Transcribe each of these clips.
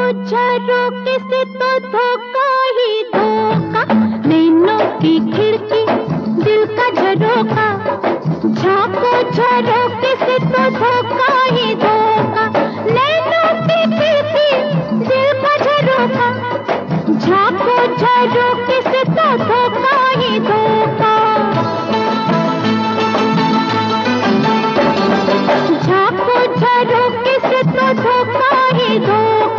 झरोके से तो धोखा ही धोखा, नैनों की खिड़की दिल का झरोका, झांको झरोके से तो धोखा ही धोखा, नैनों की खिड़की दिल का झरोका, झांको झरोके से तो धोखा ही धोखा, झांको झरोके से तो धोखा ही धोखा।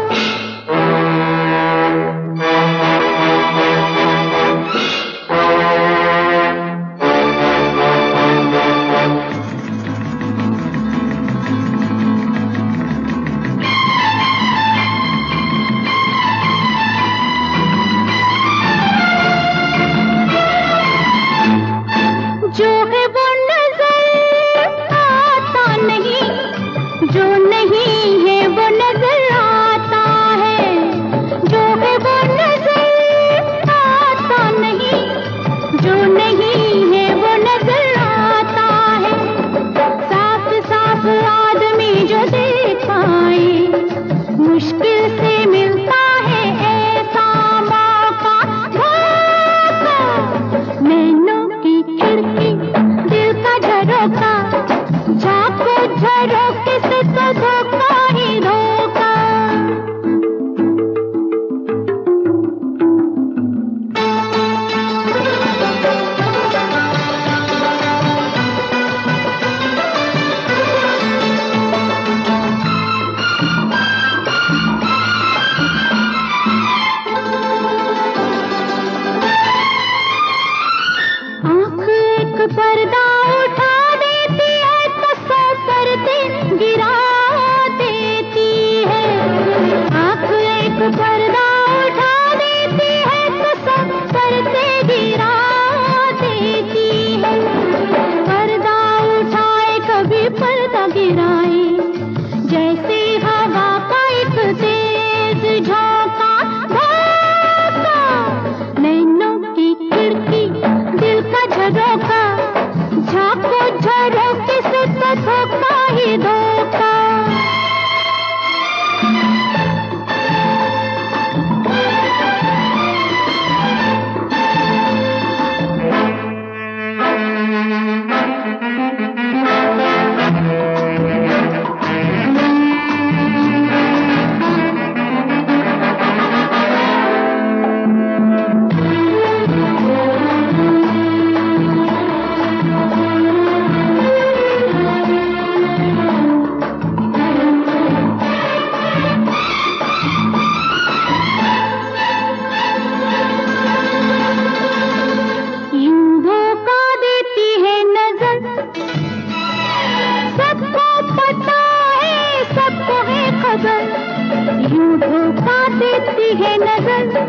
जो है वो नजर आता नहीं, जो नहीं है वो नजर आता है, जो है वो नजर आता नहीं, जो नहीं है वो नजर आता है, साफ साफ आदमी जो देख पाए, मुश्किल से मिलता है ऐसा मौका, धोखा, नैनों की खिड़की दिल का झरोका, झांको झरोके से तो धोखा ही धोखा। आँख एक पर्दा उठा देती है तो सौ पर्दे गिरा देती है, आँख एक पर्दा उठा देती है तो सौ पर्दे गिरा देती है, पर्दा उठाए कभी पर्दा गिराए, जैसे हवा का एक तेज झोंका, धोखा, नैनों की खिड़की दिल का झरोका, झांको झरोके से तो धोखा ही धोखा। यूं धोखा देती है नजर, सबको पता है सबको है खबर, यूं धोखा देती है नजर,